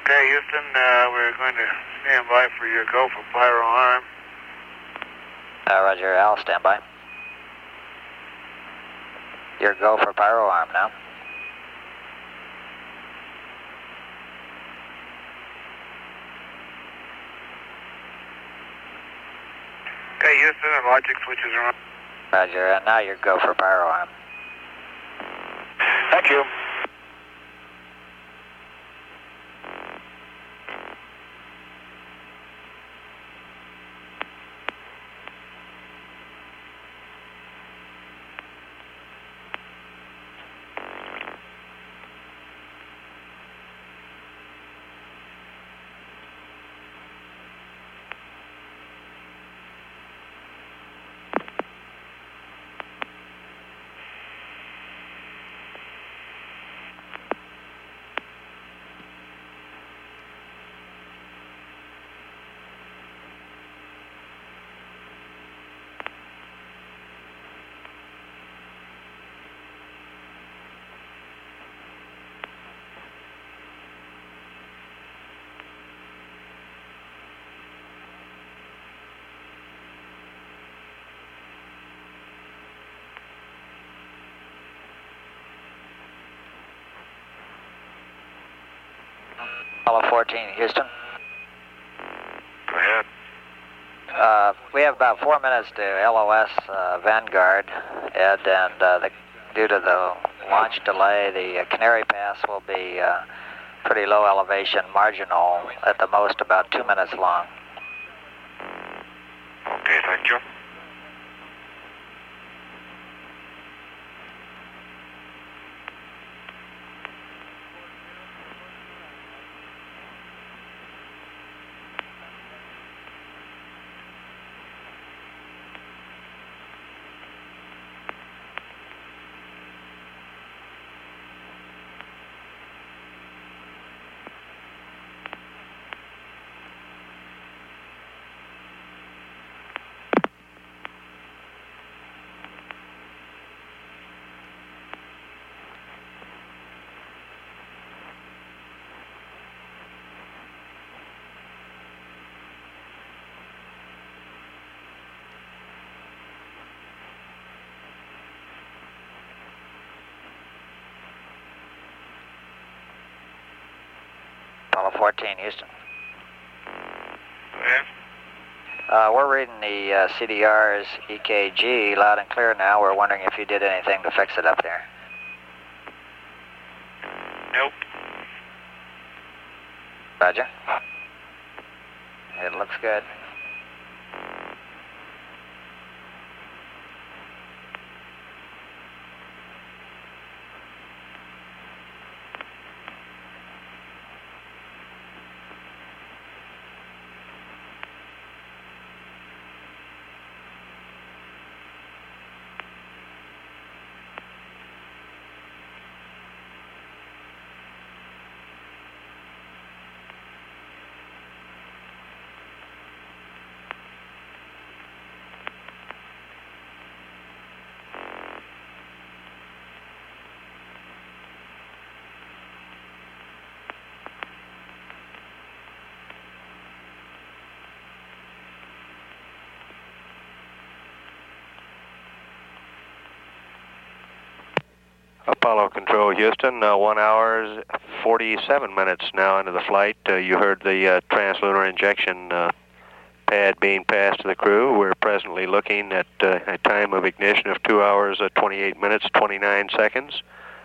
Okay, Houston, we're going to stand by for your go for pyro arm. Roger, Al, stand by. Your go for pyro arm now. Okay, Houston, the logic switches are on. Roger, and now your go for pyro arm. Thank you. Apollo 14, Houston. Go ahead. We have about 4 minutes to LOS Vanguard, Ed, and due to the launch delay, the Canary Pass will be pretty low elevation, marginal, at the most about 2 minutes long. Okay, thank you. Apollo 14, Houston. Go ahead. We're reading the CDR's EKG loud and clear now. We're wondering if you did anything to fix it up there. Nope. Roger. It looks good. Apollo Control, Houston, 1 hour, 47 minutes now into the flight. You heard the translunar injection pad being passed to the crew. We're presently looking at a time of ignition of 2 hours, 28 minutes, 29 seconds.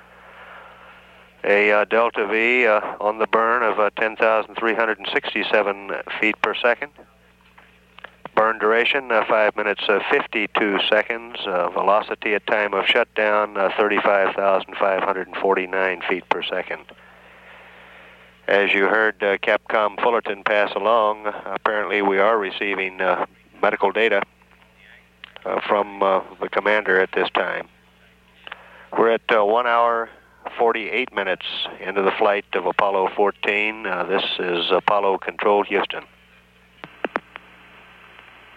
A delta V on the burn of 10,367 feet per second. Burn duration, 5 minutes, 52 seconds. Velocity at time of shutdown, 35,549 feet per second. As you heard Capcom Fullerton pass along, apparently we are receiving medical data from the commander at this time. We're at 1 hour, 48 minutes into the flight of Apollo 14. This is Apollo Control, Houston.